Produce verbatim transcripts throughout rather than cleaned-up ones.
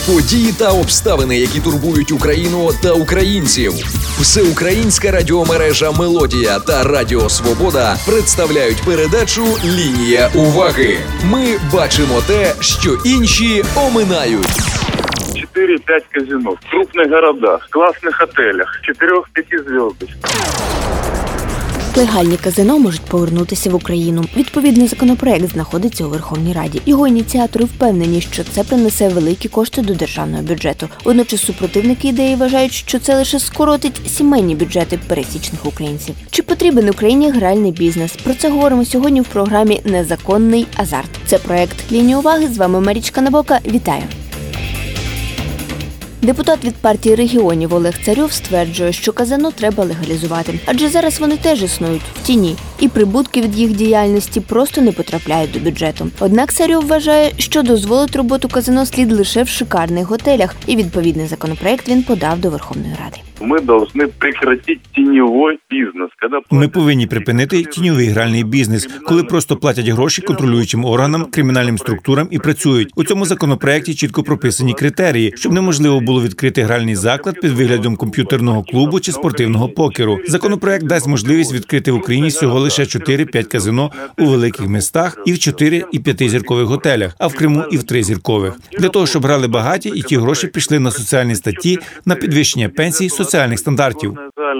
Події та обставини, які турбують Україну та українців. Всеукраїнська радіомережа «Мелодія» та Радіо Свобода представляють передачу «Лінія уваги». Ми бачимо те, що інші оминають. четыре-пять казино в крупных городах, классных отелях, четырех-пяти звездочках. Легальні казино можуть повернутися в Україну. Відповідний законопроект знаходиться у Верховній Раді. Його ініціатори впевнені, що це принесе великі кошти до державного бюджету. Водночас супротивники ідеї вважають, що це лише скоротить сімейні бюджети пересічних українців. Чи потрібен Україні гральний бізнес? Про це говоримо сьогодні в програмі «Незаконний азарт». Це проект «Лінія уваги». З вами Марічка Набока. Вітаю! Депутат від партії регіонів Олег Царьов стверджує, що казино треба легалізувати. Адже зараз вони теж існують в тіні. І прибутки від їх діяльності просто не потрапляють до бюджету. Однак Царьов вважає, що дозволить роботу казино слід лише в шикарних готелях. І відповідний законопроект він подав до Верховної Ради. Ми повинні прекратити тіньовий бізнес. Ми повинні припинити тіньовий гральний бізнес, коли просто платять гроші контролюючим органам, кримінальним структурам і працюють. У цьому законопроекті чітко прописані критерії, щоб неможливо було відкрити гральний заклад під виглядом комп'ютерного клубу чи спортивного покеру. Законопроект дасть можливість відкрити в Україні всього лише чотири-п'ять казино у великих містах і в чотири- і п'ятизіркових готелях, а в Криму і в тризіркових. Для того, щоб грали багаті і ті гроші пішли на соціальні статті, на підвищення пенсій, соціальних стандартів.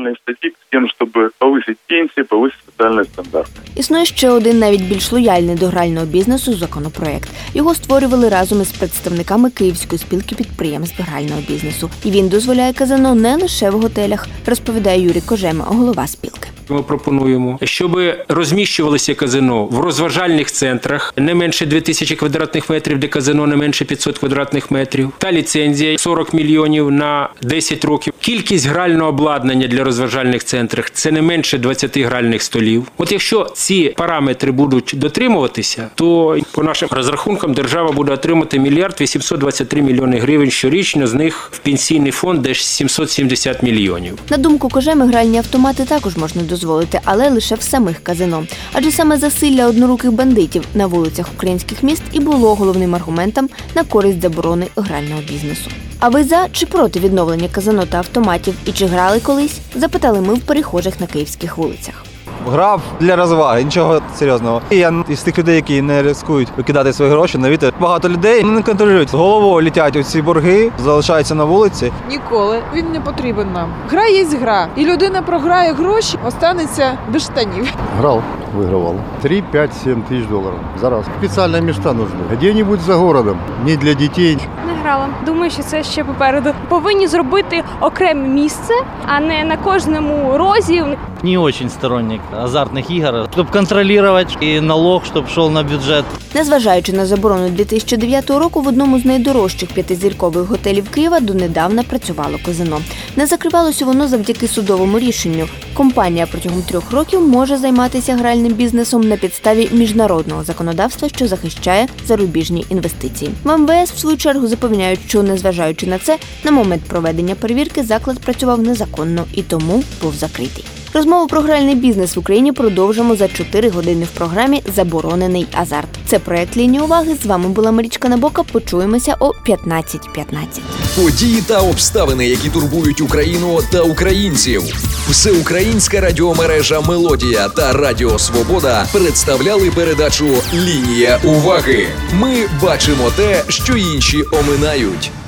Тим, щоб повисити пенсії, повисити соціальні стандарти. Існує ще один навіть більш лояльний до грального бізнесу законопроект. Його створювали разом із представниками Київської спілки підприємств грального бізнесу. І він дозволяє казино не лише в готелях, розповідає Юрій Кожема, голова спілки. Ми пропонуємо, щоб розміщувалися казино в розважальних центрах не менше дві тисячі квадратних метрів, де казино не менше п'ятсот квадратних метрів. Та ліцензія сорок мільйонів на десять років. Кількість грального обладнання для розважальних центрів – це не менше двадцять гральних столів. От якщо ці параметри будуть дотримуватися, то по нашим розрахункам держава буде отримати мільярд вісімсот двадцять три мільйони гривень щорічно, з них в пенсійний фонд десь сімсот сімдесят мільйонів. На думку Кожеми, гральні автомати також можна дозволити, але лише в самих казино. Адже саме засилля одноруких бандитів на вулицях українських міст і було головним аргументом на користь заборони грального бізнесу. А ви за чи проти відновлення казино та автоматів? І чи грали колись? Запитали ми в перехожих на київських вулицях. Грав для розваги, нічого серйозного. І я із тих людей, які не ризикують викидати свої гроші на вітер. Багато людей не контролюють. Головою літять оці борги, залишаються на вулиці. Ніколи. Він не потрібен нам. Гра є гра. І людина програє гроші, останеться без штанів. Грав, вигравав. три, п'ять, сім тисяч доларів. Зараз. Спеціальні місця потрібні. Де-небудь за городом. Не для дітей. Не грала. Думаю, що це ще попереду. Повинні зробити окреме місце, а не на кожному розі. Не очень сторонник азартних ігор, щоб контролювати і налог, щоб йшов на бюджет. Незважаючи на заборону дві тисячі дев'ятого року, в одному з найдорожчих п'ятизіркових готелів Києва донедавна працювало казино. Не закривалося воно завдяки судовому рішенню. Компанія протягом трьох років може займатися гральним бізнесом на підставі міжнародного законодавства, що захищає зарубіжні інвестиції. В ем ве ес, в свою чергу, запевняють, що, незважаючи на це, на момент проведення перевірки заклад працював незаконно і тому був закритий. Розмову про гральний бізнес в Україні продовжимо за чотири години в програмі «Заборонений азарт». Це проект «Лінія уваги». З вами була Марічка Набока. Почуємося о п'ятнадцять п'ятнадцять. Події та обставини, які турбують Україну та українців. Всеукраїнська радіомережа «Мелодія» та Радіо Свобода представляли передачу «Лінія уваги». Ми бачимо те, що інші оминають.